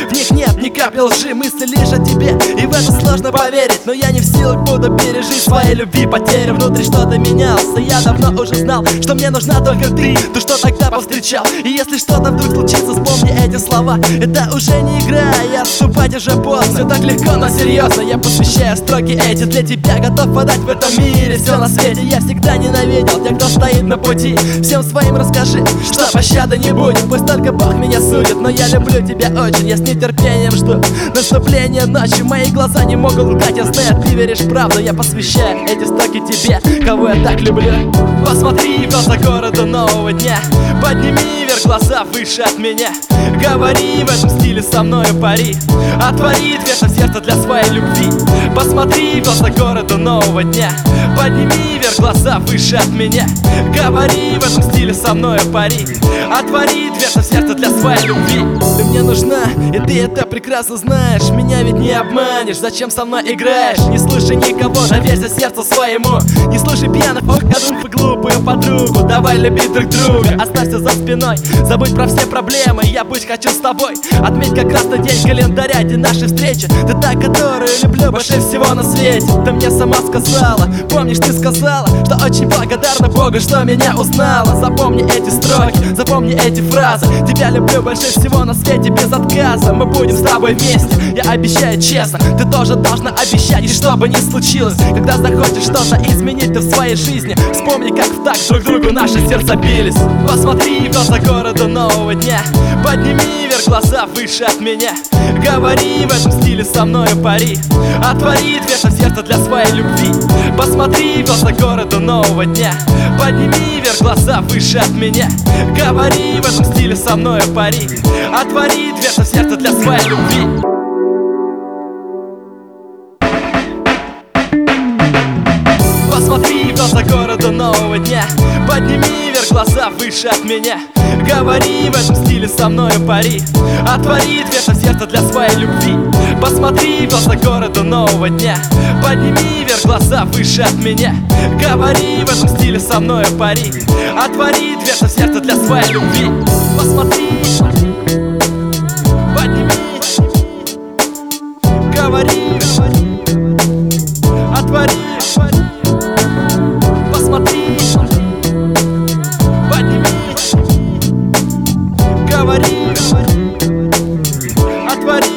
В них нет ни капли лжи, мысли лишь о тебе, и в это сложно поверить. Но я не в силах буду пережить своей любви потери. Внутри что-то менялось, я давно уже знал, что мне нужна только ты, то, что тогда повстречал. И если что-то вдруг случится, вспомни эти слова. Это уже не игра, и отступать уже поздно. Все так легко, но серьезно, я посвящаю строки эти для тебя. Готов подать в этом мире все на свете. Я всегда ненавидел тех, кто стоит на пути. Всем своим расскажи, что пощады не будет. Пусть только Бог меня судит, но я люблю тебя очень. Я с нетерпением жду наступления ночи. Мои глаза не могут лгать, я знаю, ты веришь в правду. Я посвящаю эти строки тебе, кого я так люблю. Посмотри в глаза города нового дня, подними вверх глаза выше от меня. Говори в этом стиле со мною пари, отвори дверь в сердце для своей любви. Посмотри в глаза города нового дня, подними вверх глаза выше от меня. Говори в этом стиле со мною пари, отвори дверь в сердце для своей любви. Ты мне нужна, и ты это прекрасно знаешь. Меня ведь не обманешь, зачем со мной играешь? Не слушай никого, доверься сердцу своему. Не слушай пьяных подумок и глупую подругу. Давай любить друг друга, оставься за спиной. Забудь про все проблемы, я быть хочу с тобой. Отметь как раз тот день календаря, день нашей встречи. Ты та, которую люблю больше всего на свете. Ты мне сама сказала, помнишь, ты сказала, что очень благодарна Богу, что меня узнала. Запомни эти строки, запомни эти фразы. Тебя люблю больше всего на свете без отказа. Мы будем с тобой вместе, я обещаю честно. Ты тоже должна обещать, и что бы ни случилось, когда захочешь что-то изменить ты в своей жизни, вспомни, как в такт друг другу наши сердца бились. Посмотри в глаза города нового дня, подними вверх глаза выше от меня. Говори в этом стиле со мною пари, отвори дверь в сердце для своей любви. Посмотри в глаза города нового дня, подними вверх глаза выше от меня. Говори в этом стиле со мною пари, отвори дверь в сердце для своей любви. Посмотри в глаза города нового дня, подними вверх глаза выше от меня. Говори в этом стиле со мною пари, отвори дверь в сердце для своей любви. Посмотри в глаза города нового дня, подними вверх глаза выше от меня. Говори в этом стиле со мною пари, отвори дверь в сердце для своей любви. Посмотри, подними, говори, отвори. Посмотри, подними, говори, отвори.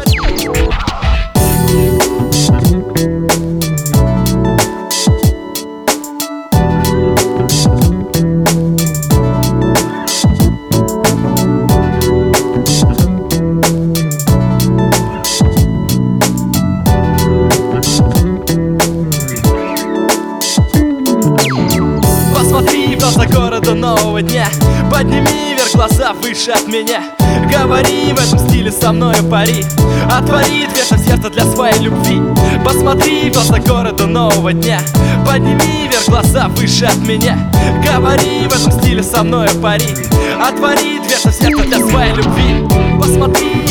Посмотри в глаза города нового дня, подними вверх глаза выше от меня. Говори в этом стиле со мною пари, отвори дверь в сердце для своей любви. Посмотри в глаза города нового дня, подними вверх глаза выше от меня. Говори в этом стиле со мною пари, отвори дверь в сердце для своей любви. Посмотри.